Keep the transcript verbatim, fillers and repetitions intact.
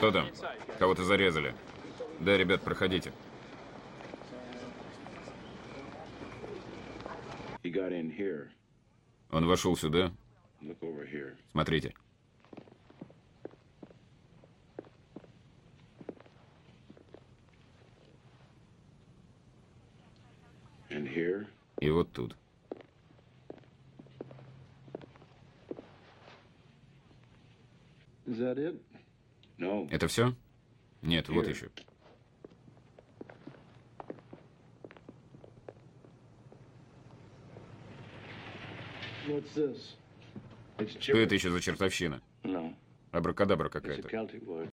Что там? Кого-то зарезали. Да, ребят, проходите. Он вошел сюда. Смотрите. И вот тут. Это все? Нет, вот еще. Что это еще за чертовщина? Абракадабра какая-то.